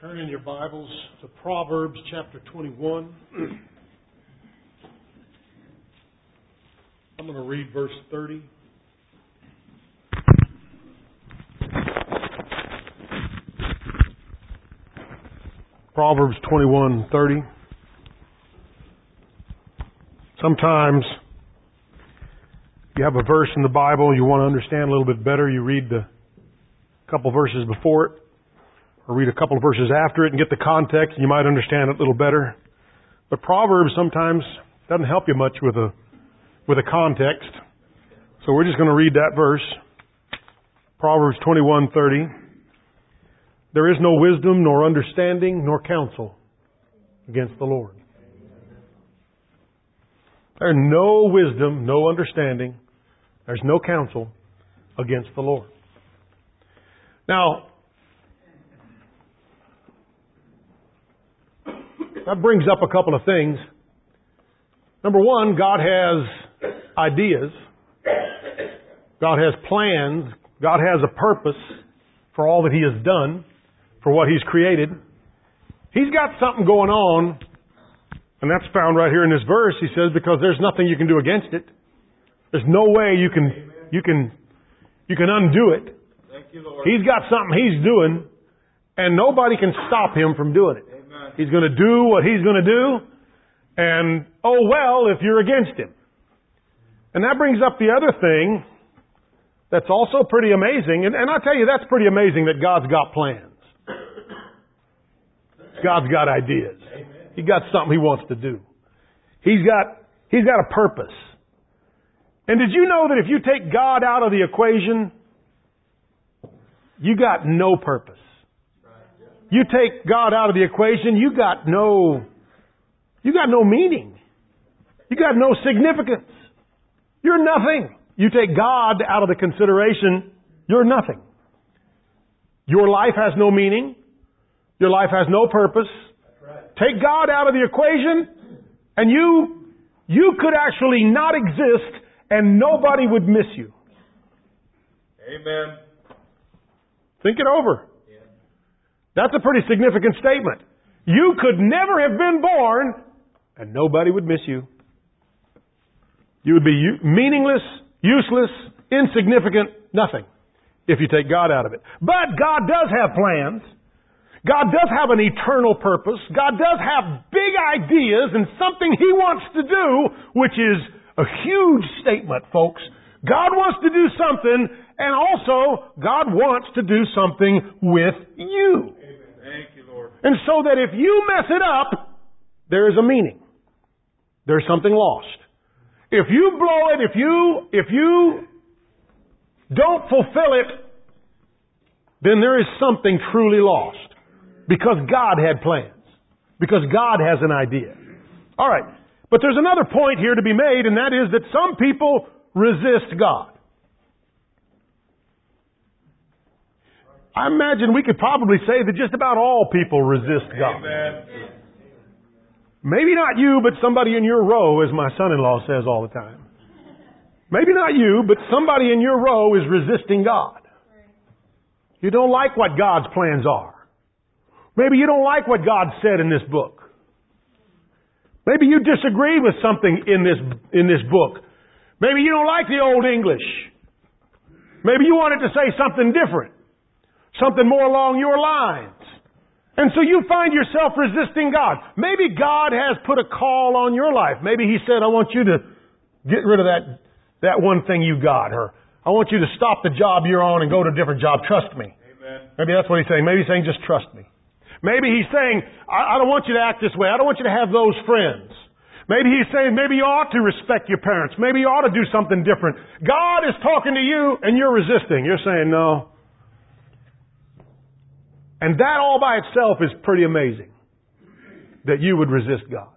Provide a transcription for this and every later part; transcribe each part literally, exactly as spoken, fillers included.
Turn in your Bibles to Proverbs chapter twenty-one. I'm going to read verse thirty. Proverbs twenty-one thirty. Sometimes you have a verse in the Bible you want to understand a little bit better. You read the couple verses before it, or read a couple of verses after it and get the context, and you might understand it a little better. But Proverbs sometimes doesn't help you much with a with a context. So we're just going to read that verse. Proverbs twenty-one thirty. There is no wisdom, nor understanding, nor counsel against the Lord. There's no wisdom, no understanding. There's no counsel against the Lord. Now, that brings up a couple of things. Number one, God has ideas. God has plans. God has a purpose for all that He has done, for what He's created. He's got something going on, and that's found right here in this verse. He says, because there's nothing you can do against it. There's no way you can you can you can undo it. Thank you, Lord. He's got something He's doing, and nobody can stop Him from doing it. He's going to do what He's going to do. And, oh well, if you're against Him. And that brings up the other thing that's also pretty amazing. And, and I'll tell you, that's pretty amazing that God's got plans. God's got ideas. He's got something He wants to do. He's got, He's got a purpose. And did you know that if you take God out of the equation, you got no purpose? You take God out of the equation, you got no, you got no meaning. You got no significance. You're nothing. You take God out of the consideration, you're nothing. Your life has no meaning. Your life has no purpose. Take God out of the equation, and you, you could actually not exist, and nobody would miss you. Amen. Think it over. That's a pretty significant statement. You could never have been born, and nobody would miss you. You would be meaningless, useless, insignificant, nothing, if you take God out of it. But God does have plans. God does have an eternal purpose. God does have big ideas and something He wants to do, which is a huge statement, folks. God wants to do something, and also God wants to do something with you. Thank you, Lord. And so that if you mess it up, there is a meaning. There's something lost. If you blow it, if you, if you don't fulfill it, then there is something truly lost. Because God had plans. Because God has an idea. All right. But there's another point here to be made, and that is that some people resist God. I imagine we could probably say that just about all people resist God. Amen. Maybe not you, but somebody in your row, as my son-in-law says all the time. Maybe not you, but somebody in your row is resisting God. You don't like what God's plans are. Maybe you don't like what God said in this book. Maybe you disagree with something in this, in this book. Maybe you don't like the Old English. Maybe you want it to say something different. Something more along your lines. And so you find yourself resisting God. Maybe God has put a call on your life. Maybe He said, I want you to get rid of that, that one thing you got. Or I want you to stop the job you're on and go to a different job. Trust me. Amen. Maybe that's what He's saying. Maybe He's saying, just trust me. Maybe He's saying, I, I don't want you to act this way. I don't want you to have those friends. Maybe He's saying, maybe you ought to respect your parents. Maybe you ought to do something different. God is talking to you and you're resisting. You're saying, no. And that all by itself is pretty amazing. That you would resist God.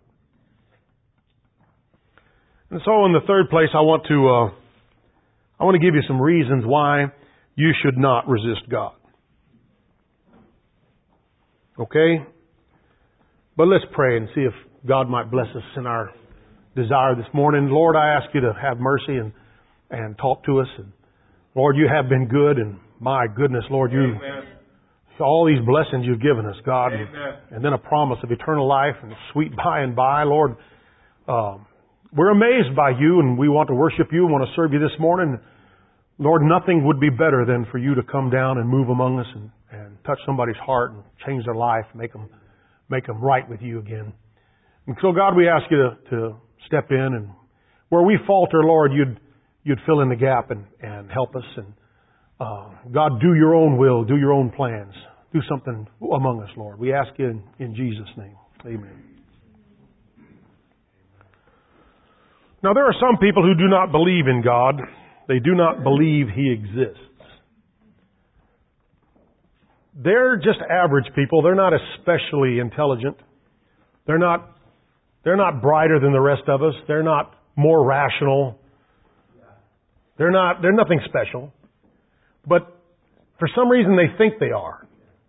And so in the third place, I want to, uh, I want to give you some reasons why you should not resist God. Okay? But let's pray and see if God might bless us in our desire this morning. Lord, I ask You to have mercy and, and talk to us. And Lord, You have been good, and my goodness, Lord, You... Amen. all these blessings you've given us, God, Amen. and then a promise of eternal life and sweet by and by, Lord. Um, we're amazed by you, and we want to worship you and want to serve you this morning. Lord, nothing would be better than for you to come down and move among us and, and touch somebody's heart and change their life, make them, make them right with you again. And so, God, we ask you to, to step in, and where we falter, Lord, you'd you'd fill in the gap and, and help us. And uh, God, do your own will, do your own plans, do something among us, Lord. We ask you in, in Jesus' name. Amen. Now, there are some people who do not believe in God. They do not believe He exists. They're just average people. They're not especially intelligent. They're not, they're not brighter than the rest of us. They're not more rational. They're not, they're nothing special. But for some reason they think they are.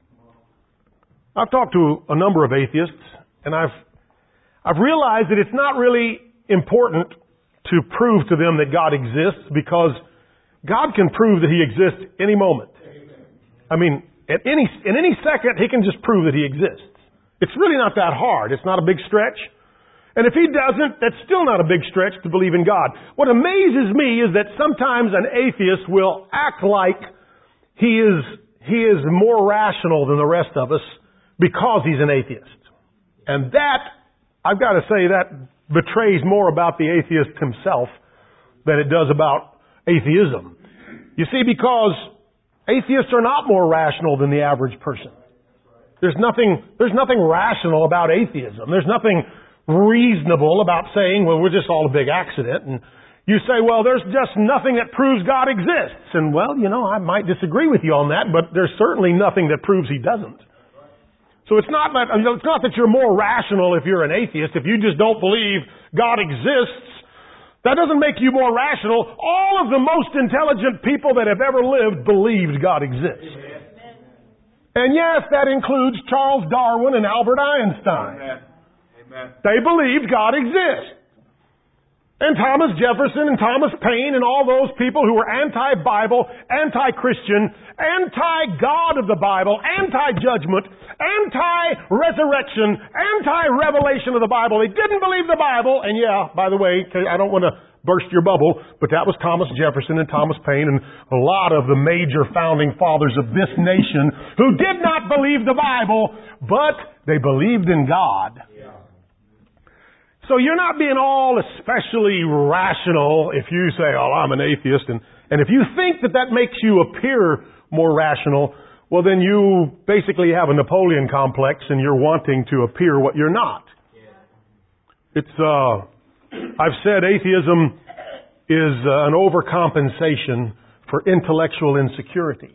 I've talked to a number of atheists, and I've, I've realized that it's not really important to prove to them that God exists, because God can prove that He exists any moment. I mean, at any, in any second, He can just prove that He exists. It's really not that hard. It's not a big stretch. And if He doesn't, that's still not a big stretch to believe in God. What amazes me is that sometimes an atheist will act like he is, he is more rational than the rest of us because he's an atheist. And that, I've got to say, that betrays more about the atheist himself than it does about atheism. You see, because atheists are not more rational than the average person. There's nothing, there's nothing rational about atheism. There's nothing reasonable about saying, well, we're just all a big accident. And you say, well, there's just nothing that proves God exists. And well, you know, I might disagree with you on that, but there's certainly nothing that proves He doesn't. So it's not that, it's not that you're more rational if you're an atheist. If you just don't believe God exists, that doesn't make you more rational. All of the most intelligent people that have ever lived believed God exists. Amen. And yes, that includes Charles Darwin and Albert Einstein. Amen. Amen. They believed God exists. And Thomas Jefferson and Thomas Paine and all those people who were anti-Bible, anti-Christian, anti-God of the Bible, anti-judgment, anti-resurrection, anti-revelation of the Bible. They didn't believe the Bible. And yeah, by the way, I don't want to burst your bubble, but that was Thomas Jefferson and Thomas Paine and a lot of the major founding fathers of this nation who did not believe the Bible, but they believed in God. So you're not being all especially rational if you say, oh, I'm an atheist. And, and if you think that that makes you appear more rational, well, then you basically have a Napoleon complex and you're wanting to appear what you're not. It's, uh, I've said atheism is uh, an overcompensation for intellectual insecurity.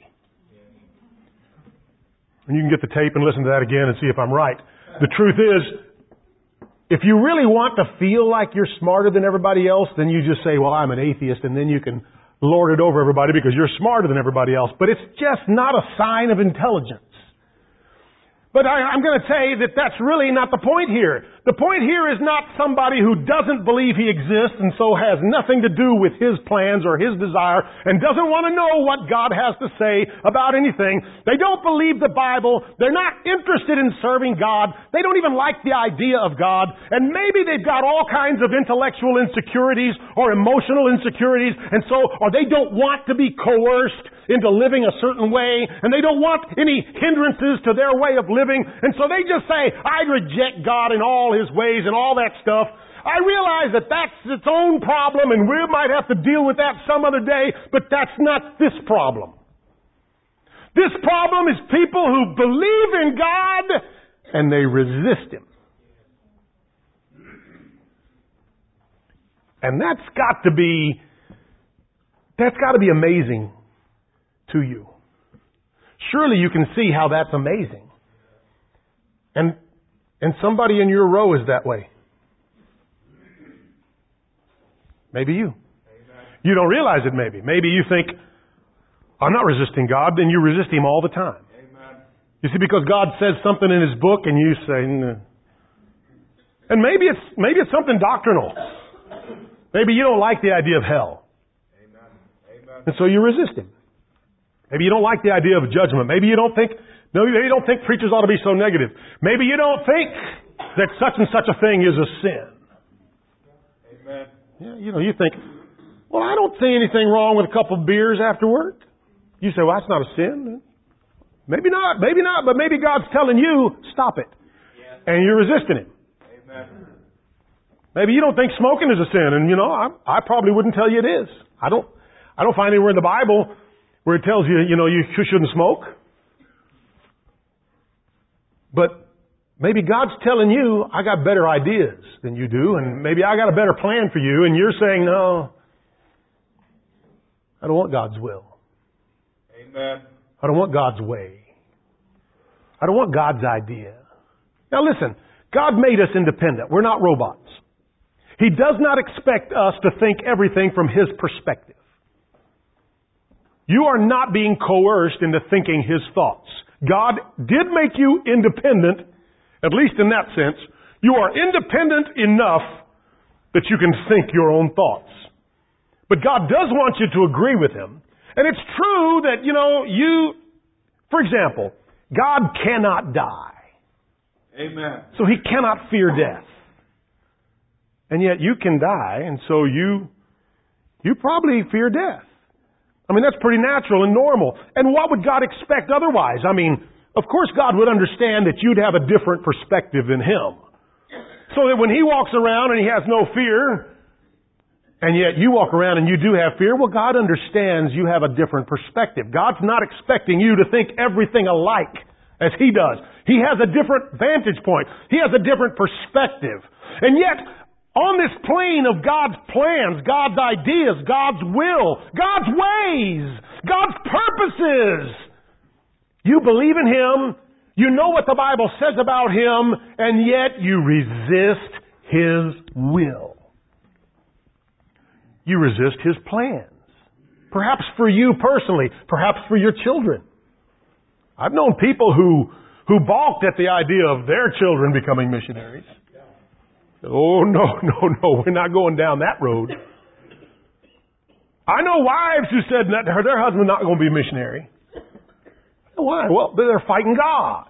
And you can get the tape and listen to that again and see if I'm right. The truth is, if you really want to feel like you're smarter than everybody else, then you just say, well, I'm an atheist, and then you can lord it over everybody because you're smarter than everybody else. But it's just not a sign of intelligence. But I, I'm going to say that that's really not the point here. The point here is not somebody who doesn't believe He exists and so has nothing to do with His plans or His desire and doesn't want to know what God has to say about anything. They don't believe the Bible. They're not interested in serving God. They don't even like the idea of God. And maybe they've got all kinds of intellectual insecurities or emotional insecurities, and so, or they don't want to be coerced into living a certain way, and they don't want any hindrances to their way of living, and so they just say, I reject God in all His ways and all that stuff. I realize that that's its own problem, and we might have to deal with that some other day, but that's not this problem. This problem is people who believe in God, and they resist Him. And that's got to be, that's got to be amazing to you. Surely you can see how that's amazing. And and somebody in your row is that way. Maybe you. Amen. You don't realize it maybe. Maybe you think, I'm not resisting God, then you resist Him all the time. Amen. You see, because God says something in His book and you say, no. And maybe it's maybe it's something doctrinal. Maybe you don't like the idea of hell. Amen. Amen. And so you resist Him. Maybe you don't like the idea of judgment. Maybe you don't think, No, maybe you don't think preachers ought to be so negative. Maybe you don't think that such and such a thing is a sin. Amen. Yeah, you know, you think, well, I don't see anything wrong with a couple of beers after work. You say, well, that's not a sin. Maybe not, maybe not, but maybe God's telling you, stop it. Yes. And you're resisting Him. Amen. Maybe you don't think smoking is a sin, and you know, I, I probably wouldn't tell you it is. I don't, I don't find anywhere in the Bible where it tells you, you know, you shouldn't smoke. But maybe God's telling you, I got better ideas than you do, and maybe I got a better plan for you, and you're saying, no, I don't want God's will. Amen. I don't want God's way. I don't want God's idea. Now listen, God made us independent. We're not robots. He does not expect us to think everything from His perspective. You are not being coerced into thinking His thoughts. God did make you independent, at least in that sense. You are independent enough that you can think your own thoughts. But God does want you to agree with Him. And it's true that, you know, you, for example, God cannot die. Amen. So He cannot fear death. And yet you can die, and so you, you probably fear death. I mean, that's pretty natural and normal. And what would God expect otherwise? I mean, of course God would understand that you'd have a different perspective than Him. So that when He walks around and He has no fear, and yet you walk around and you do have fear, well, God understands you have a different perspective. God's not expecting you to think everything alike as He does. He has a different vantage point. He has a different perspective. And yet, on this plane of God's plans, God's ideas, God's will, God's ways, God's purposes, you believe in Him, you know what the Bible says about Him, and yet you resist His will. You resist His plans. Perhaps for you personally, perhaps for your children. I've known people who, who balked at the idea of their children becoming missionaries. Oh, no, no, no, we're not going down that road. I know wives who said that their husband's not going to be a missionary. Why? Well, they're fighting God.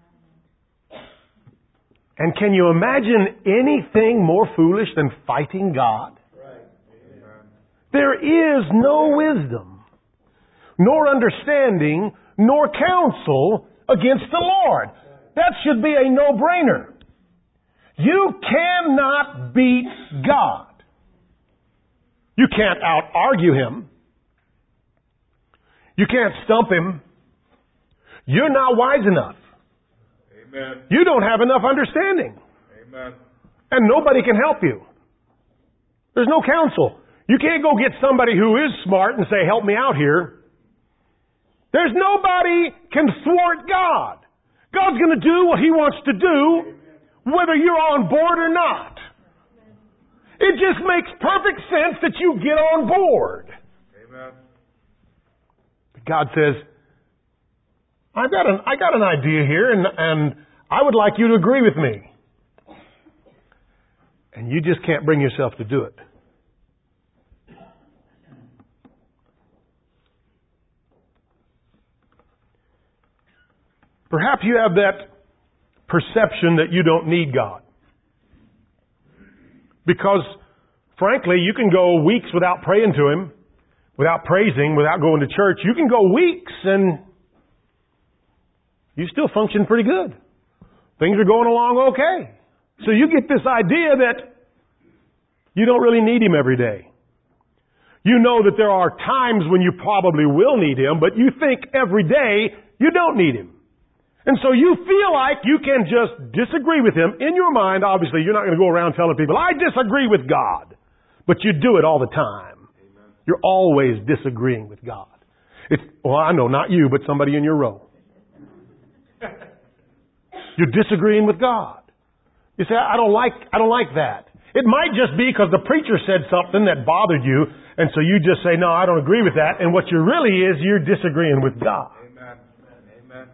And can you imagine anything more foolish than fighting God? There is no wisdom, nor understanding, nor counsel against the Lord. That should be a no-brainer. You cannot beat God. You can't out-argue Him. You can't stump Him. You're not wise enough. Amen. You don't have enough understanding. Amen. And nobody can help you. There's no counsel. You can't go get somebody who is smart and say, help me out here. There's nobody can thwart God. God's going to do what He wants to do, whether you're on board or not. It just makes perfect sense that you get on board. Amen. God says, I've got an, I got an idea here, and, and I would like you to agree with me. And you just can't bring yourself to do it. Perhaps you have that perception that you don't need God. Because, frankly, you can go weeks without praying to Him, without praising, without going to church. You can go weeks and you still function pretty good. Things are going along okay. So you get this idea that you don't really need Him every day. You know that there are times when you probably will need Him, but you think every day you don't need Him. And so you feel like you can just disagree with Him. In your mind, obviously, you're not going to go around telling people, I disagree with God. But you do it all the time. Amen. You're always disagreeing with God. It's, well, I know, not you, but somebody in your row. You're disagreeing with God. You say, I don't like, I don't like that. It might just be because the preacher said something that bothered you, and so you just say, no, I don't agree with that. And what you really is, you're disagreeing with God. Amen. Amen.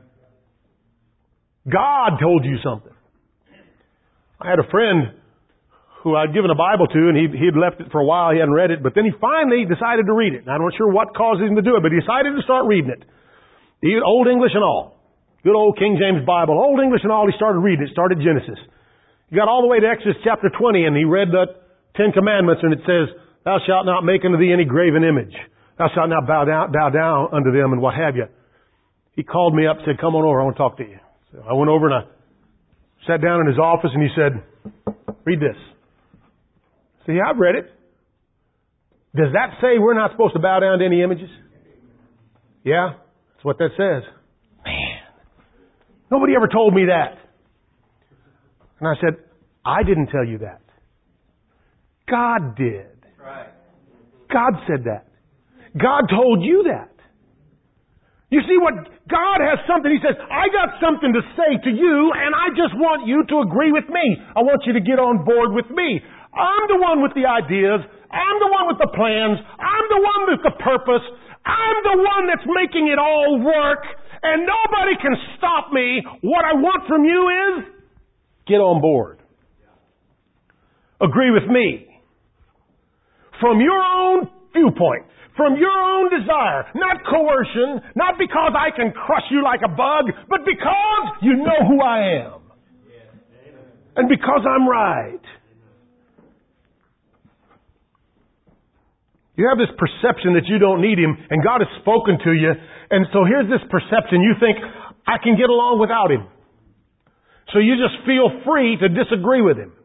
God told you something. I had a friend who I'd given a Bible to, and he he'd left it for a while. He hadn't read it, but then he finally decided to read it. And I'm not sure what caused him to do it, but he decided to start reading it. The Old English and all. Good old King James Bible, Old English and all. He started reading it, started Genesis. He got all the way to Exodus chapter twenty and he read the Ten Commandments and it says, thou shalt not make unto thee any graven image. Thou shalt not bow down, bow down unto them and what have you. He called me up and said, come on over, I want to talk to you. So I went over and I sat down in his office and he said, read this. I said, yeah, I've read it. Does that say we're not supposed to bow down to any images? Yeah, that's what that says. Man, nobody ever told me that. And I said, I didn't tell you that. God did. Right. God said that. God told you that. You see what? God has something. He says, I got something to say to you and I just want you to agree with me. I want you to get on board with me. I'm the one with the ideas. I'm the one with the plans. I'm the one with the purpose. I'm the one that's making it all work. And nobody can stop me. What I want from you is get on board. Agree with me. From your own viewpoint. From your own desire. Not coercion. Not because I can crush you like a bug. But because you know who I am. And because I'm right. You have this perception that you don't need Him. And God has spoken to you. And so here's this perception. You think, I can get along without Him. So you just feel free to disagree with Him.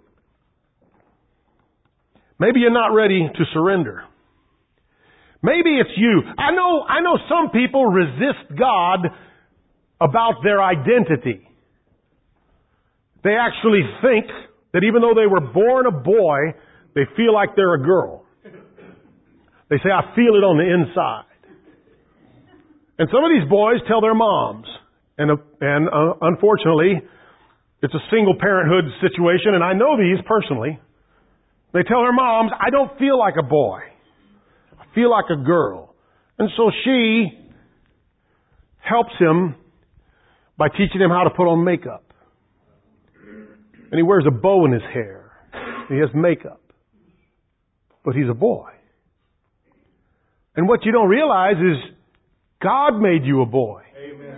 Maybe you're not ready to surrender. Maybe it's you. I know, I know some people resist God about their identity. They actually think that even though they were born a boy, they feel like they're a girl. They say, I feel it on the inside. And some of these boys tell their moms, and, uh, and uh, unfortunately, it's a single parenthood situation, and I know these personally. They tell their moms, I don't feel like a boy. I feel like a girl. And so she helps him by teaching him how to put on makeup. And he wears a bow in his hair. He has makeup. But he's a boy. And what you don't realize is God made you a boy. Amen.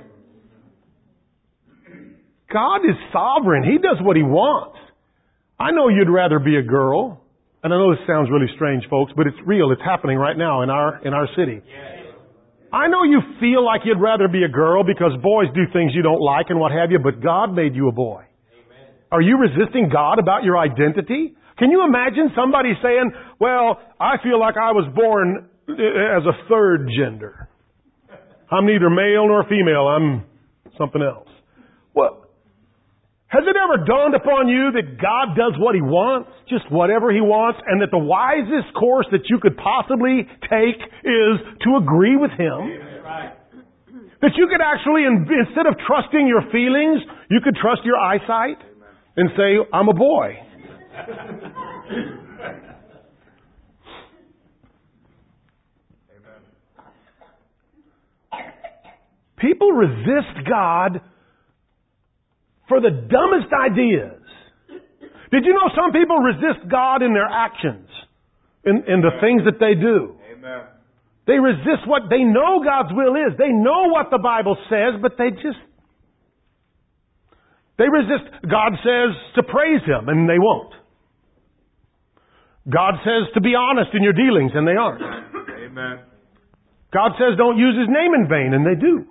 God is sovereign. He does what He wants. I know you'd rather be a girl. And I know this sounds really strange, folks, but it's real. It's happening right now in our, in our city. I know you feel like you'd rather be a girl because boys do things you don't like and what have you, but God made you a boy. Amen. Are you resisting God about your identity? Can you imagine somebody saying, well, I feel like I was born as a third gender. I'm neither male nor female. I'm something else. Well, has it ever dawned upon you that God does what He wants, just whatever He wants, and that the wisest course that you could possibly take is to agree with Him? Right. That you could actually, instead of trusting your feelings, you could trust your eyesight and say, I'm a boy. People resist God for the dumbest ideas. Did you know some people resist God in their actions, in, in the things that they do? Amen. They resist what they know God's will is. They know what the Bible says, but they just, they resist. God says to praise Him, and they won't. God says to be honest in your dealings, and they aren't. Amen. God says don't use His name in vain, and they do.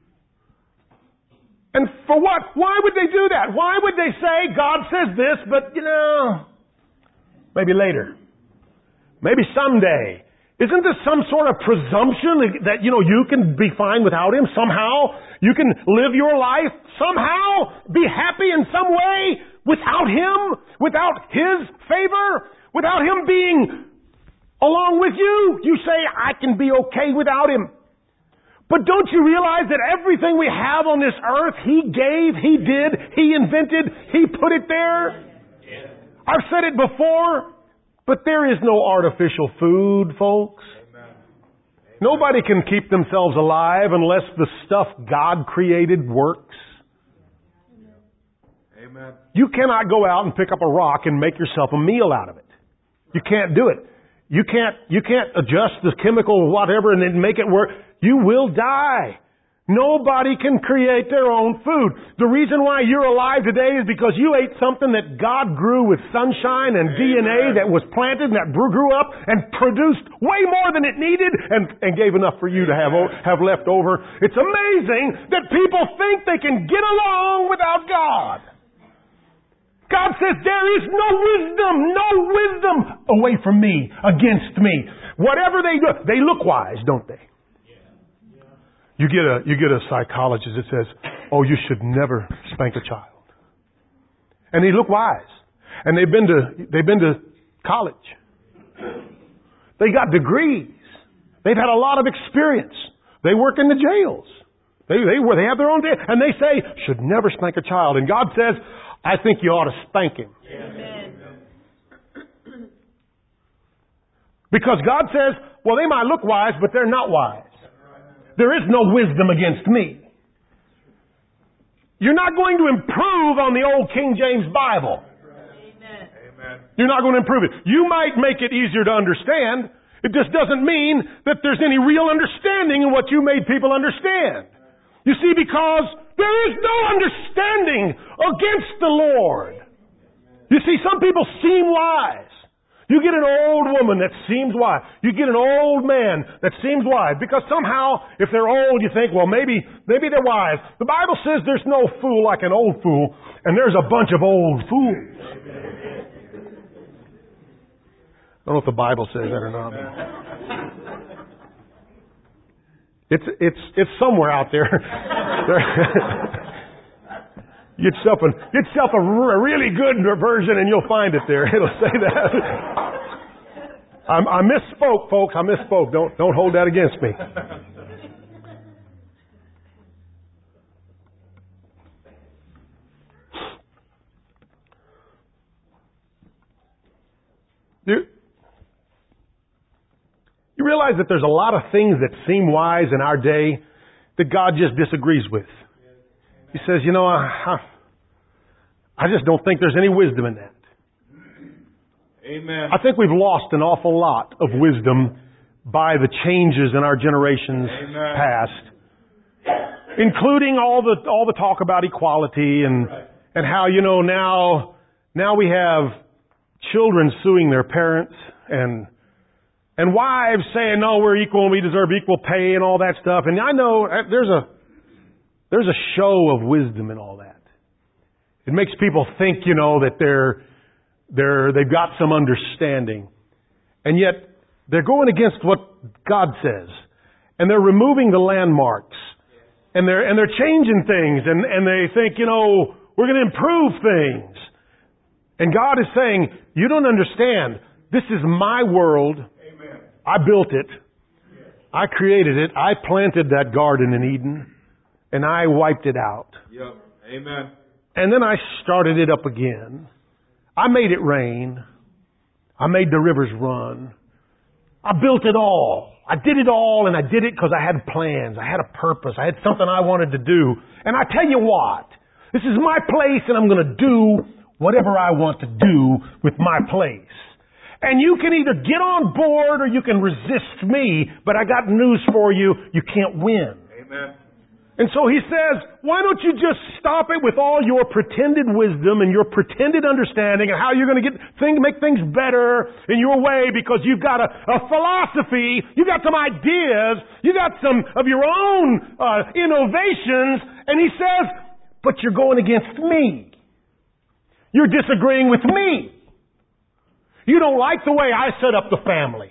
And for what? Why would they do that? Why would they say, God says this, but, you know, maybe later. Maybe someday. Isn't this some sort of presumption that, you know, you can be fine without Him? Somehow you can live your life, somehow be happy in some way without Him, without His favor, without Him being along with you. You say, I can be okay without Him. But don't you realize that everything we have on this earth, He gave, He did, He invented, He put it there? Yeah. I've said it before, but there is no artificial food, folks. Amen. Nobody can keep themselves alive unless the stuff God created works. Amen. You cannot go out and pick up a rock and make yourself a meal out of it. You can't do it. You can't, you can't adjust the chemical or whatever and then make it work. You will die. Nobody can create their own food. The reason why you're alive today is because you ate something that God grew with sunshine and Amen. D N A that was planted and that grew up and produced way more than it needed and, and gave enough for you to have, have left over. It's amazing that people think they can get along without God. God says there is no wisdom, no wisdom away from me, against me. Whatever they do, they look wise, don't they? You get a you get a psychologist that says, "Oh, you should never spank a child," and they look wise, and they've been to they've been to college, they got degrees, they've had a lot of experience, they work in the jails, they they they have their own day, and they say should never spank a child, and God says, "I think you ought to spank him," Amen. Because God says, "Well, they might look wise, but they're not wise." There is no wisdom against me. You're not going to improve on the old King James Bible. Amen. You're not going to improve it. You might make it easier to understand. It just doesn't mean that there's any real understanding in what you made people understand. You see, because there is no understanding against the Lord. You see, some people seem wise. You get an old woman that seems wise. You get an old man that seems wise. Because somehow, if they're old, you think, well, maybe, maybe they're wise. The Bible says there's no fool like an old fool, and there's a bunch of old fools. I don't know if the Bible says that or not. It's, it's, it's somewhere out there. Get yourself, a, get yourself a, a really good version and you'll find it there. It'll say that. I, I misspoke, folks. I misspoke. Don't, don't hold that against me. You, you realize that there's a lot of things that seem wise in our day that God just disagrees with. He says, you know, I, I just don't think there's any wisdom in that. Amen. I think we've lost an awful lot of wisdom by the changes in our generations Amen. Past, including all the all the talk about equality and right. and how, you know, now now we have children suing their parents and and wives saying, no, we're equal and we deserve equal pay and all that stuff. And I know there's a There's a show of wisdom in all that. It makes people think, you know, that they're, they're, they've got some understanding. And yet, they're going against what God says. And they're removing the landmarks. And they're, and they're changing things. And, and they think, you know, we're going to improve things. And God is saying, you don't understand. This is my world. Amen. I built it. I created it. I planted that garden in Eden. And I wiped it out. Yep. Amen. And then I started it up again. I made it rain. I made the rivers run. I built it all. I did it all, and I did it because I had plans. I had a purpose. I had something I wanted to do. And I tell you what, this is my place, and I'm going to do whatever I want to do with my place. And you can either get on board or you can resist me, but I got news for you. You can't win. Amen. And so he says, why don't you just stop it with all your pretended wisdom and your pretended understanding and how you're going to get things, make things better in your way because you've got a, a philosophy, you've got some ideas, you got some of your own uh, innovations. And he says, but you're going against me. You're disagreeing with me. You don't like the way I set up the family.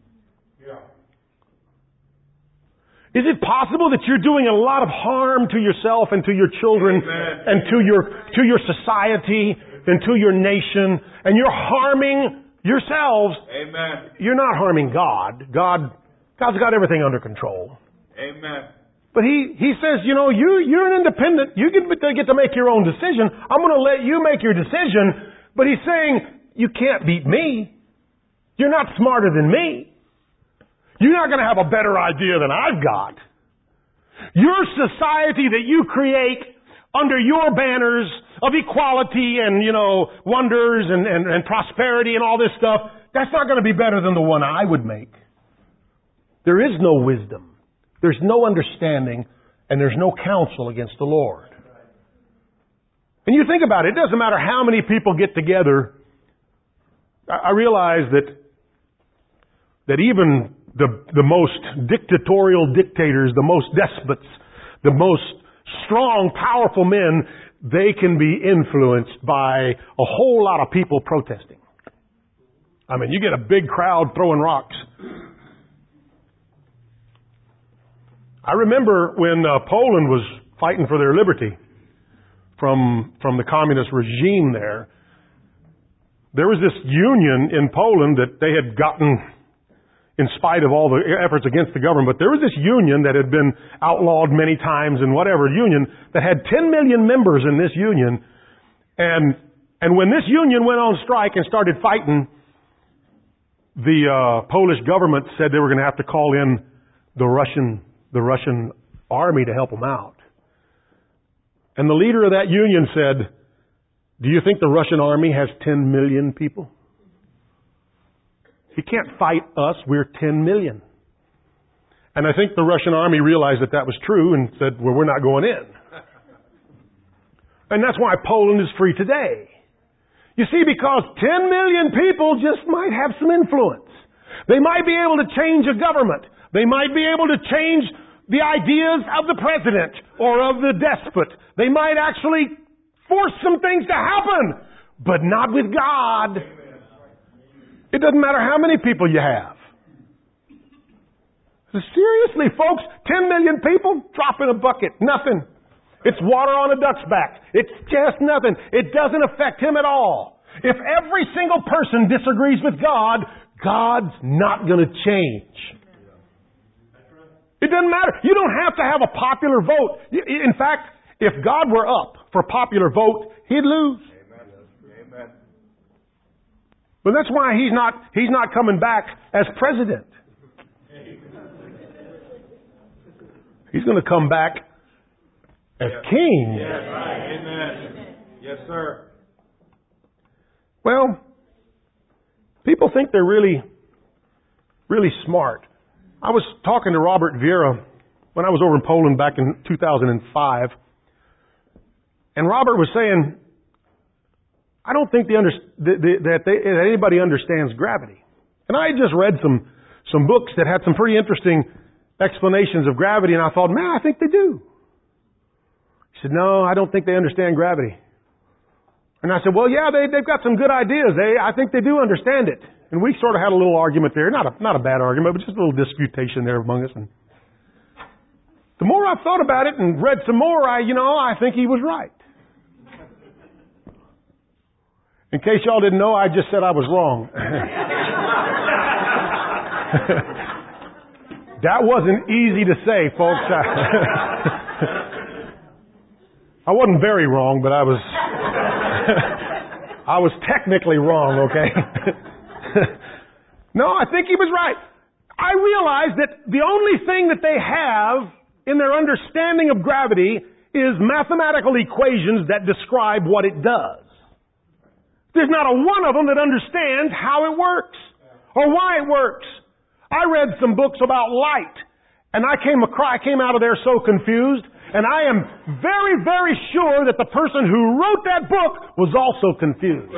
Is it possible that you're doing a lot of harm to yourself and to your children Amen. And to your to your society and to your nation, and you're harming yourselves? Amen. You're not harming God. God God's got everything under control. Amen. But he, he says, you know, you you're an independent. You get to get to make your own decision. I'm going to let you make your decision. But he's saying, you can't beat me. You're not smarter than me. You're not going to have a better idea than I've got. Your society that you create under your banners of equality and, you know, wonders and, and, and prosperity and all this stuff, that's not going to be better than the one I would make. There is no wisdom. There's no understanding. and there's no counsel against the Lord. And you think about it, it doesn't matter how many people get together. I realize that that even the the most dictatorial dictators, the most despots, the most strong, powerful men, they can be influenced by a whole lot of people protesting. I mean, you get a big crowd throwing rocks. I remember when uh, Poland was fighting for their liberty from from the communist regime there. There was this union in Poland that they had gotten, in spite of all the efforts against the government, but there was this union that had been outlawed many times and whatever union that had ten million members in this union. And and when this union went on strike and started fighting, the uh, Polish government said they were going to have to call in the Russian the Russian army to help them out. And the leader of that union said, "Do you think the Russian army has ten million people? He can't fight us. We're ten million. And I think the Russian army realized that that was true and said, well, we're not going in. And that's why Poland is free today. You see, because ten million people just might have some influence. They might be able to change a government. They might be able to change the ideas of the president or of the despot. They might actually force some things to happen, but not with God. It doesn't matter how many people you have. Seriously, folks, ten million people, drop in a bucket, nothing. It's water on a duck's back. It's just nothing. It doesn't affect him at all. If every single person disagrees with God, God's not going to change. It doesn't matter. You don't have to have a popular vote. In fact, if God were up for popular vote, He'd lose. Amen. But that's why He's not, He's not coming back as president. He's going to come back as yes. king. Yes. Amen. Yes, sir. Well, people think they're really, really smart. I was talking to Robert Vieira when I was over in Poland back in two thousand five. And Robert was saying, I don't think the under, that, they, that anybody understands gravity. And I had just read some, some books that had some pretty interesting explanations of gravity, and I thought, man, I think they do. He said, no, I don't think they understand gravity. And I said, well, yeah, they, they've got some good ideas. They, I think they do understand it. And we sort of had a little argument there. Not a, not a bad argument, but just a little disputation there among us. And the more I've thought about it and read some more, I, you know, I think he was right. In case y'all didn't know, I just said I was wrong. That wasn't easy to say, folks. I wasn't very wrong, but I was I was technically wrong, okay? No, I think he was right. I realized that the only thing that they have in their understanding of gravity is mathematical equations that describe what it does. There's not a one of them that understands how it works or why it works. I read some books about light, and I came across, I came out of there so confused, and I am very, very sure that the person who wrote that book was also confused.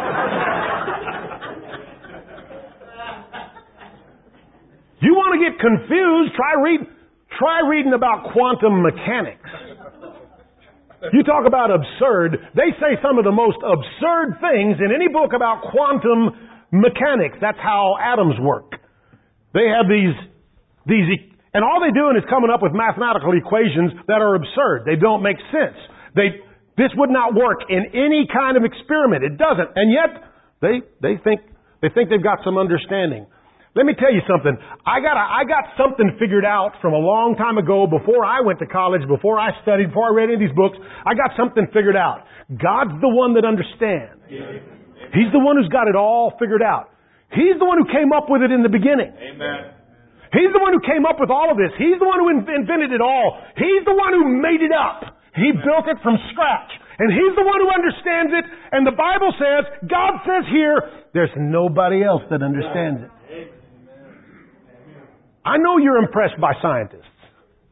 You want to get confused, try read, try reading about quantum mechanics. You talk about absurd, they say some of the most absurd things in any book about quantum mechanics. That's how atoms work. They have these, these, and all they're doing is coming up with mathematical equations that are absurd. They don't make sense. They, this would not work in any kind of experiment. It doesn't. And yet, they, they think, they think they've got some understanding. Let me tell you something. I got a, I got something figured out from a long time ago before I went to college, before I studied, before I read any of these books. I got something figured out. God's the one that understands. He's the one who's got it all figured out. He's the one who came up with it in the beginning. Amen. He's the one who came up with all of this. He's the one who invented it all. He's the one who made it up. He Amen. Built it from scratch. And He's the one who understands it. And the Bible says, God says here, there's nobody else that understands it. I know you're impressed by scientists.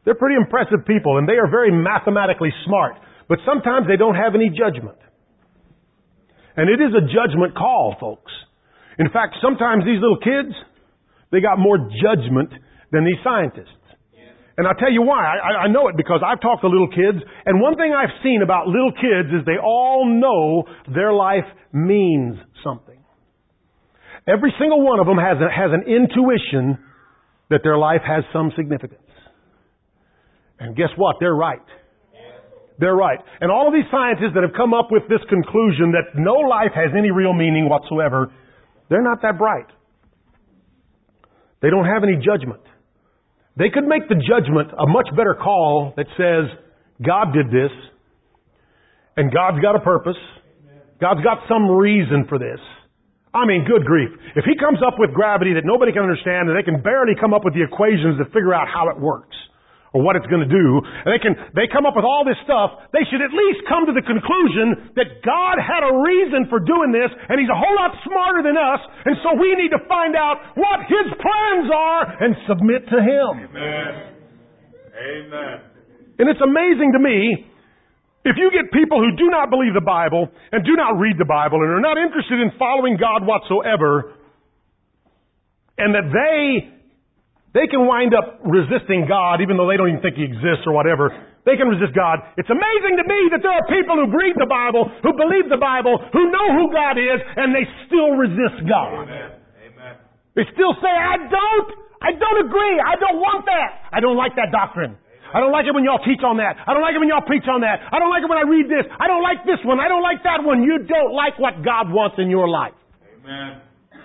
They're pretty impressive people, and they are very mathematically smart. But sometimes they don't have any judgment. And it is a judgment call, folks. In fact, sometimes these little kids, they got more judgment than these scientists. And I'll tell you why. I, I know it because I've talked to little kids, and one thing I've seen about little kids is they all know their life means something. Every single one of them has a, has an intuition that their life has some significance. And guess what? They're right. They're right. And all of these scientists that have come up with this conclusion that no life has any real meaning whatsoever, they're not that bright. They don't have any judgment. They could make the judgment a much better call that says, God did this, and God's got a purpose. God's got some reason for this. I mean, good grief. If He comes up with gravity that nobody can understand, and they can barely come up with the equations to figure out how it works, or what it's going to do, and they can, they come up with all this stuff, they should at least come to the conclusion that God had a reason for doing this, and He's a whole lot smarter than us, and so we need to find out what His plans are and submit to Him. Amen. Amen. And it's amazing to me, if you get people who do not believe the Bible, and do not read the Bible, and are not interested in following God whatsoever, and that they They can wind up resisting God even though they don't even think He exists or whatever. They can resist God. It's amazing to me that there are people who read the Bible, who believe the Bible, who know who God is, and they still resist God. Amen. Amen. They still say, I don't, I don't agree. I don't want that. I don't like that doctrine. Amen. I don't like it when y'all teach on that. I don't like it when y'all preach on that. I don't like it when I read this. I don't like this one. I don't like that one. You don't like what God wants in your life. Amen.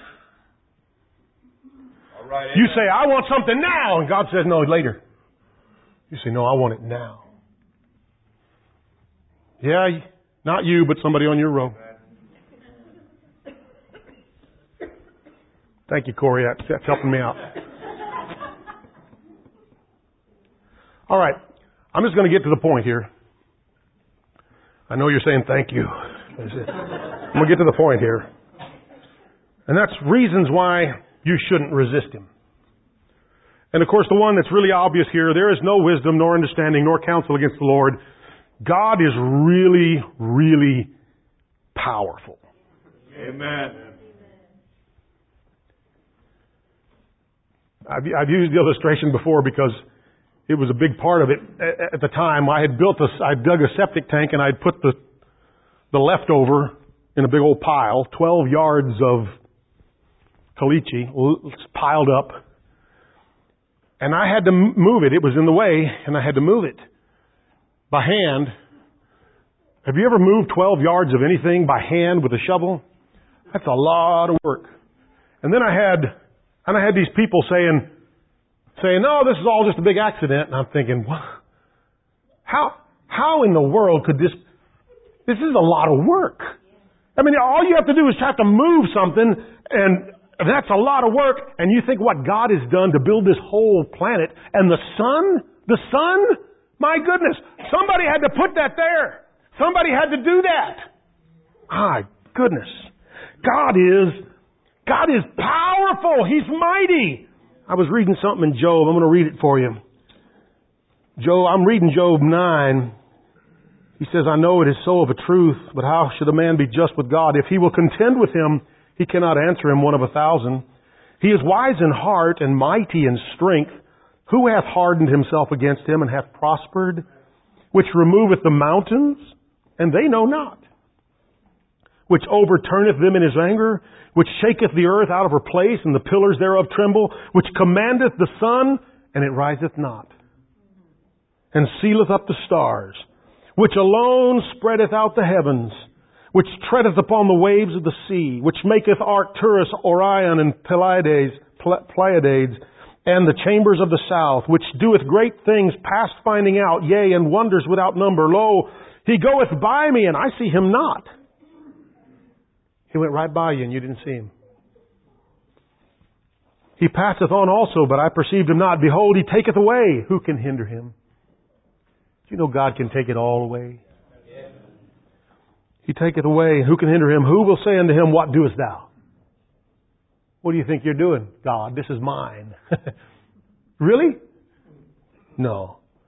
Right, you say, I want something now. And God says, no, later. You say, no, I want it now. Yeah, not you, but somebody on your row. Thank you, Corey. That's, that's helping me out. All right. I'm just going to get to the point here. I know you're saying thank you. I'm going to get to the point here. And that's reasons why you shouldn't resist Him. And of course, the one that's really obvious here, there is no wisdom, nor understanding, nor counsel against the Lord. God is really, really powerful. Amen. I've, I've used the illustration before because it was a big part of it. At the time, I had built a, I dug a septic tank and I'd put the, the leftover in a big old pile, twelve yards of caliche piled up, and I had to move it. It was in the way, and I had to move it by hand. Have you ever moved twelve yards of anything by hand with a shovel? That's a lot of work. And then I had, and I had these people saying, saying, no, this is all just a big accident. And I'm thinking, what? How, how in the world could this, this is a lot of work. I mean, all you have to do is have to move something, and that's a lot of work. And you think what God has done to build this whole planet, and the sun, the sun, my goodness, somebody had to put that there. Somebody had to do that. My goodness. God is, God is powerful. He's mighty. I was reading something in Job. I'm going to read it for you. Job, I'm reading Job nine. He says, I know it is so of a truth, but how should a man be just with God? If he will contend with Him, he cannot answer Him one of a thousand. He is wise in heart and mighty in strength. Who hath hardened himself against Him and hath prospered? Which removeth the mountains, and they know not. Which overturneth them in His anger, which shaketh the earth out of her place, and the pillars thereof tremble, which commandeth the sun, and it riseth not, and sealeth up the stars, which alone spreadeth out the heavens, which treadeth upon the waves of the sea, which maketh Arcturus, Orion, and Pleiades, Pleiades, and the chambers of the south, which doeth great things past finding out, yea, and wonders without number. Lo, He goeth by me, and I see Him not. He went right by you, and you didn't see Him. He passeth on also, but I perceived Him not. Behold, He taketh away. Who can hinder Him? Do you know God can take it all away? He taketh away. Who can hinder Him? Who will say unto Him, what doest thou? What do you think you're doing? God, this is mine. Really? No.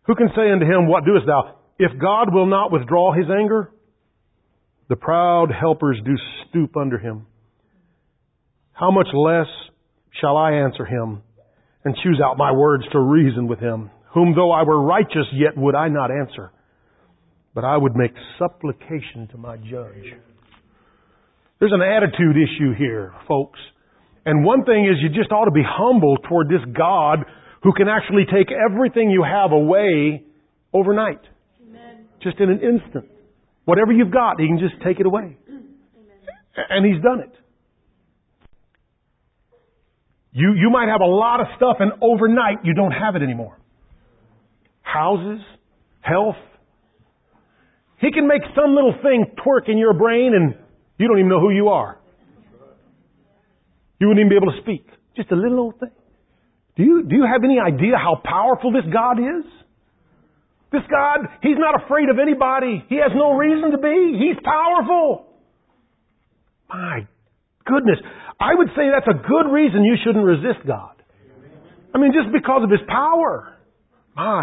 Who can say unto him, what doest thou? If God will not withdraw his anger, the proud helpers do stoop under him. How much less shall I answer him and choose out my words to reason with him, whom though I were righteous, yet would I not answer, but I would make supplication to my judge. There's an attitude issue here, folks. And one thing is, you just ought to be humble toward this God who can actually take everything you have away overnight. Amen. Just in an instant. Whatever you've got, He can just take it away. Amen. And He's done it. You, you might have a lot of stuff and overnight you don't have it anymore. Houses, health. He can make some little thing twerk in your brain and you don't even know who you are. You wouldn't even be able to speak. Just a little old thing. Do you, do you have any idea how powerful this God is? This God, He's not afraid of anybody. He has no reason to be. He's powerful. My goodness. I would say that's a good reason you shouldn't resist God. I mean, just because of His power. My.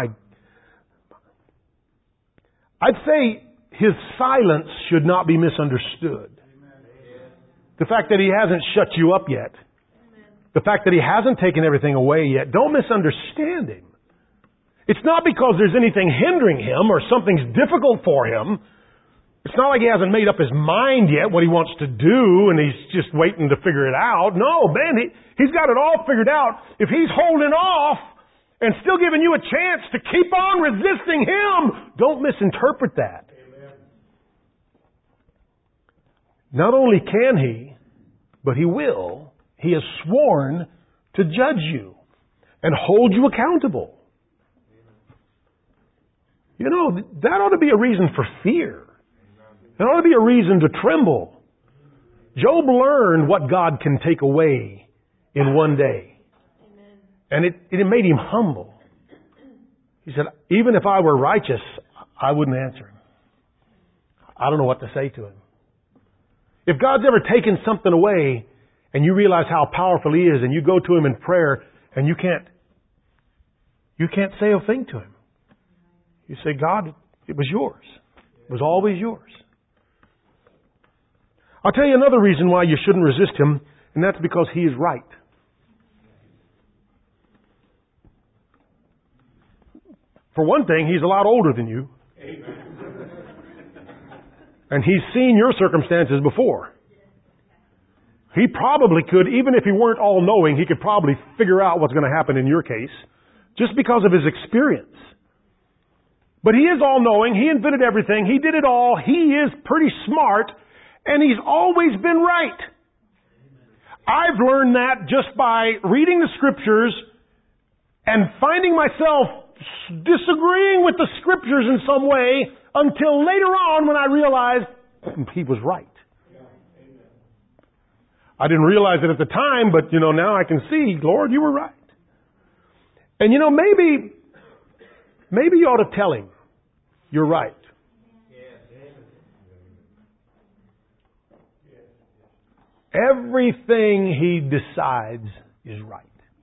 I'd say His silence should not be misunderstood. The fact that He hasn't shut you up yet. The fact that He hasn't taken everything away yet. Don't misunderstand Him. It's not because there's anything hindering Him or something's difficult for Him. It's not like He hasn't made up His mind yet what He wants to do and He's just waiting to figure it out. No, man, he, He's got it all figured out. If He's holding off and still giving you a chance to keep on resisting Him, don't misinterpret that. Amen. Not only can He, but He will. He has sworn to judge you and hold you accountable. You know, that ought to be a reason for fear. That ought to be a reason to tremble. Job learned what God can take away in one day. And it, it made him humble. He said, even if I were righteous, I wouldn't answer Him. I don't know what to say to Him. If God's ever taken something away and you realize how powerful He is and you go to Him in prayer and you can't, you can't say a thing to Him. You say, God, it was yours. It was always yours. I'll tell you another reason why you shouldn't resist Him, and that's because He is right. For one thing, He's a lot older than you. Amen. And He's seen your circumstances before. He probably could, even if He weren't all-knowing, He could probably figure out what's going to happen in your case just because of His experience. But He is all-knowing. He invented everything. He did it all. He is pretty smart. And He's always been right. I've learned that just by reading the Scriptures and finding myself disagreeing with the Scriptures in some way until later on when I realized He was right. I didn't realize it at the time, but, you know, now I can see, Lord, You were right. And, you know, maybe... Maybe you ought to tell Him, you're right. Everything He decides is right.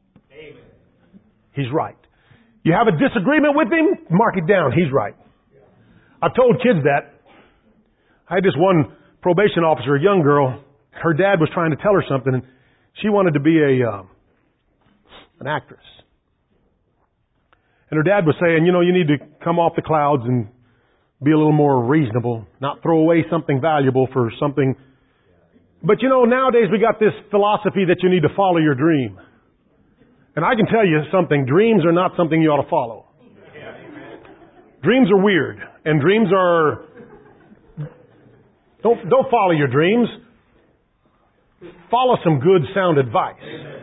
He's right. You have a disagreement with Him, mark it down. He's right. I've told kids that. I had this one probation officer, a young girl. Her dad was trying to tell her something, and she wanted to be a uh, an actress. And her dad was saying, you know, you need to come off the clouds and be a little more reasonable, not throw away something valuable for something. But you know, nowadays we got this philosophy that you need to follow your dream. And I can tell you something, dreams are not something you ought to follow. Dreams are weird. And dreams are... Don't, don't follow your dreams. Follow some good sound advice.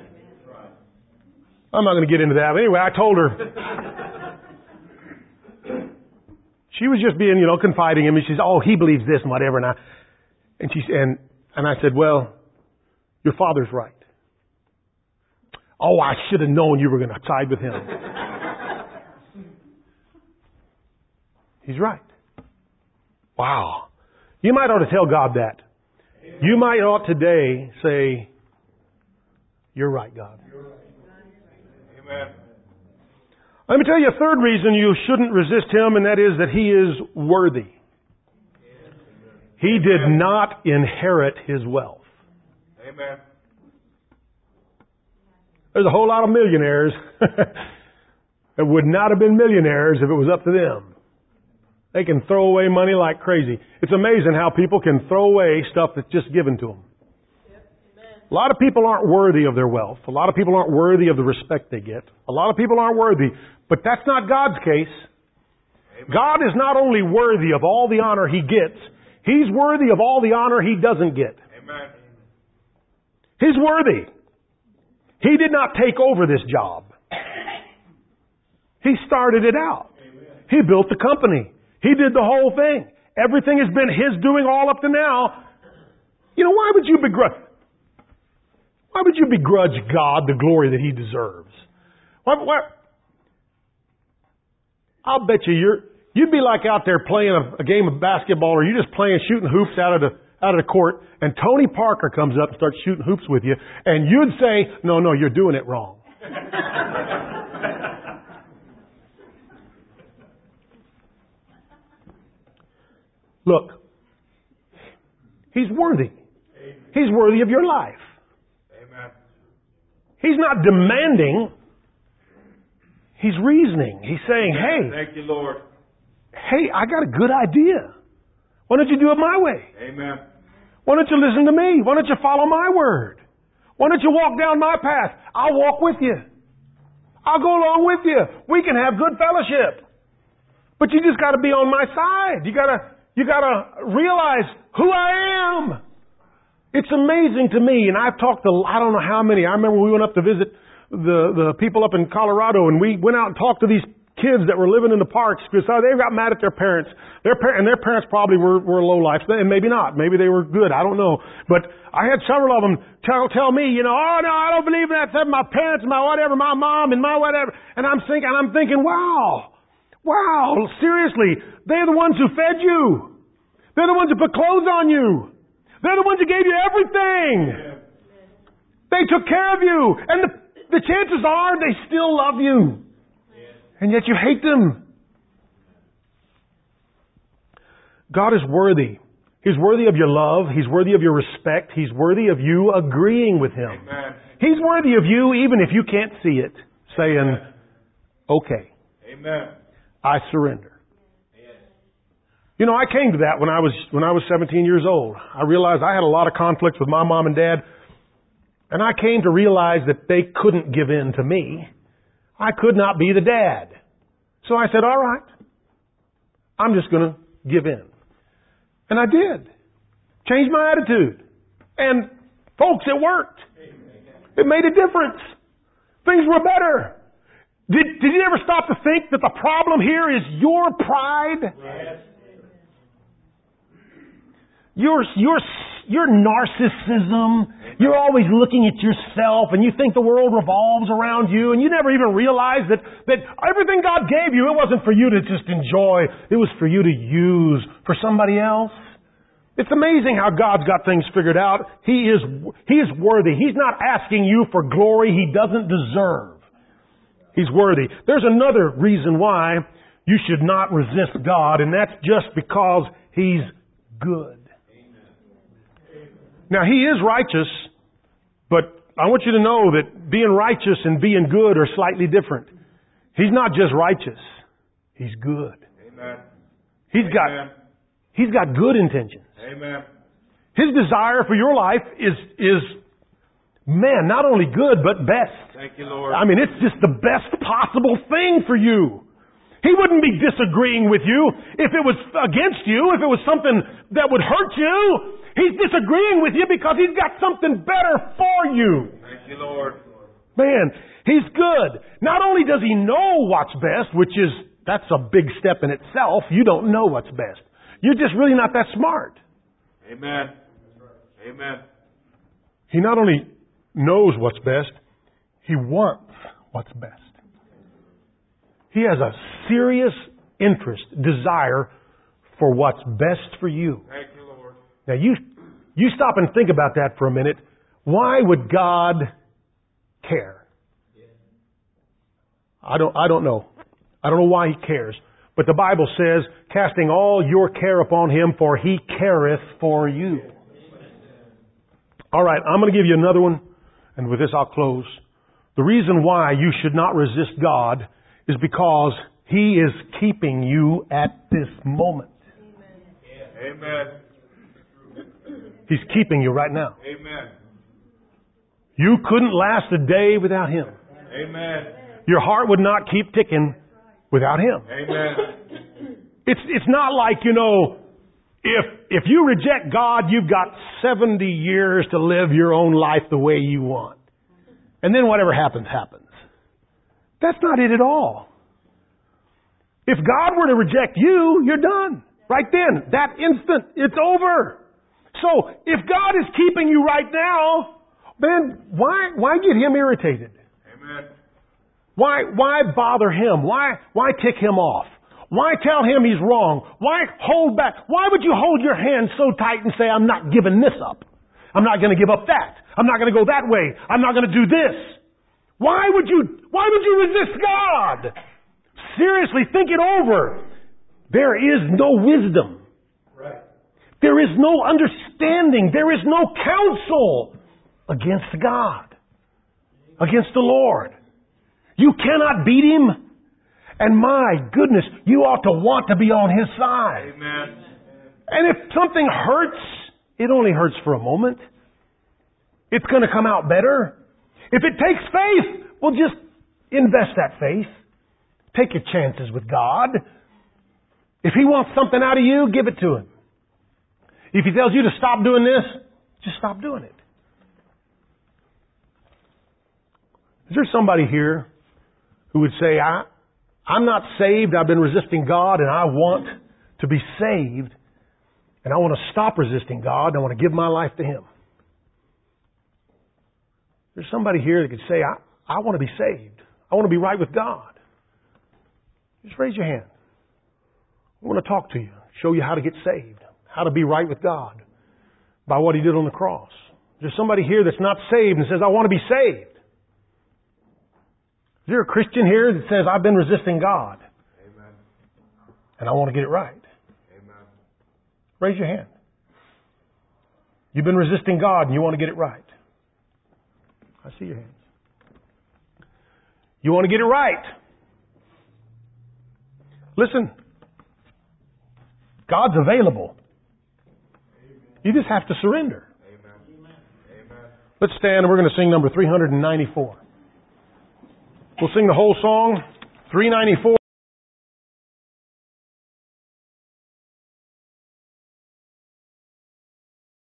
I'm not going to get into that. But anyway, I told her... She was just being, you know, confiding in me. She said, oh, he believes this and whatever. And I, and she, and, and I said, well, your father's right. Oh, I should have known you were going to side with him. He's right. Wow. You might ought to tell God that. You might ought today say, you're right, God. Amen. Let me tell you a third reason you shouldn't resist Him, and that is that He is worthy. He did not inherit His wealth. Amen. There's a whole lot of millionaires that would not have been millionaires if it was up to them. They can throw away money like crazy. It's amazing how people can throw away stuff that's just given to them. A lot of people aren't worthy of their wealth. A lot of people aren't worthy of the respect they get. A lot of people aren't worthy. But that's not God's case. Amen. God is not only worthy of all the honor He gets, He's worthy of all the honor He doesn't get. Amen. He's worthy. He did not take over this job. He started it out. Amen. He built the company. He did the whole thing. Everything has been His doing all up to now. You know, why would you begrudge? Why would you begrudge God the glory that He deserves? Why, why? I'll bet you you're, you'd be like out there playing a, a game of basketball, or you're just playing shooting hoops out of the out of the court, and Tony Parker comes up and starts shooting hoops with you, and you'd say, no, no, you're doing it wrong. Look, He's worthy. He's worthy of your life. Amen. He's not demanding. He's reasoning. He's saying, hey, thank you, Lord. Hey, I got a good idea. Why don't you do it my way? Amen. Why don't you listen to me? Why don't you follow my word? Why don't you walk down my path? I'll walk with you. I'll go along with you. We can have good fellowship. But you just got to be on my side. You got to you got to realize who I am. It's amazing to me, and I've talked to I don't know how many. I remember we went up to visit the the people up in Colorado, and we went out and talked to these kids that were living in the parks because they got mad at their parents. Their par- and their parents probably were were low life, and maybe not. Maybe they were good. I don't know. But I had several of them tell tell me, you know, oh no, I don't believe in that stuff. My parents, my whatever, my mom, and my whatever. And I'm thinking, I'm thinking, wow, wow, seriously, they're the ones who fed you. They're the ones who put clothes on you. They're the ones who gave you everything. They took care of you. And the, the chances are they still love you. And yet you hate them. God is worthy. He's worthy of your love. He's worthy of your respect. He's worthy of you agreeing with Him. Amen. He's worthy of you even if you can't see it, saying, okay, Amen. I surrender. You know, I came to that when I was when I was seventeen years old. I realized I had a lot of conflicts with my mom and dad, and I came to realize that they couldn't give in to me. I could not be the dad. So I said, all right, I'm just going to give in. And I did. Changed my attitude. And folks, it worked. It made a difference. Things were better. Did, did you ever stop to think that the problem here is your pride? Yes. Your, your, your narcissism. You're always looking at yourself and you think the world revolves around you and you never even realize that, that everything God gave you, it wasn't for you to just enjoy. It was for you to use for somebody else. It's amazing how God's got things figured out. He is, He is worthy. He's not asking you for glory He doesn't deserve. He's worthy. There's another reason why you should not resist God, and that's just because He's good. Now, He is righteous, but I want you to know that being righteous and being good are slightly different. He's not just righteous. He's good. Amen. He's Amen. got, He's got good intentions. Amen. His desire for your life is, is, man, not only good, but best. Thank you, Lord. I mean, it's just the best possible thing for you. He wouldn't be disagreeing with you if it was against you, if it was something that would hurt you. He's disagreeing with you because He's got something better for you. Thank you, Lord. Man, He's good. Not only does He know what's best, which is, that's a big step in itself. You don't know what's best. You're just really not that smart. Amen. Amen. He not only knows what's best, He wants what's best. He has a serious interest, desire for what's best for you. Thank you, Lord. Now you, you stop and think about that for a minute. Why would God care? I don't, I don't know. I don't know why He cares. But the Bible says, casting all your care upon Him, for He careth for you. All right, I'm going to give you another one, and with this I'll close. The reason why you should not resist God is because He is keeping you at this moment. Amen. He's keeping you right now. Amen. You couldn't last a day without Him. Amen. Your heart would not keep ticking without Him. Amen. It's it's not like, you know, if if you reject God, you've got seventy years to live your own life the way you want. And then whatever happens, happens. That's not it at all. If God were to reject you, you're done. Right then, that instant, it's over. So, if God is keeping you right now, then why why get Him irritated? Amen. Why why bother Him? Why why tick Him off? Why tell Him He's wrong? Why hold back? Why would you hold your hand so tight and say, I'm not giving this up? I'm not going to give up that. I'm not going to go that way. I'm not going to do this. Why would you why would you resist God? Seriously, think it over. There is no wisdom. Right. There is no understanding. There is no counsel against God, against the Lord. You cannot beat Him. And my goodness, you ought to want to be on His side. Amen. And if something hurts, it only hurts for a moment. It's going to come out better. If it takes faith, well, just invest that faith. Take your chances with God. If He wants something out of you, give it to Him. If He tells you to stop doing this, just stop doing it. Is there somebody here who would say, I, I'm not saved, I've been resisting God, and I want to be saved, and I want to stop resisting God, and I want to give my life to Him? There's somebody here that could say, I, I want to be saved. I want to be right with God. Just raise your hand. I want to talk to you, show you how to get saved, how to be right with God by what He did on the cross. There's somebody here that's not saved and says, I want to be saved. Is there a Christian here that says, I've been resisting God, Amen. and I want to get it right? Amen. Raise your hand. You've been resisting God and you want to get it right. I see your hands. You want to get it right. Listen. God's available. You just have to surrender. Amen. Amen. Let's stand and we're going to sing number three ninety-four. We'll sing the whole song, three ninety-four.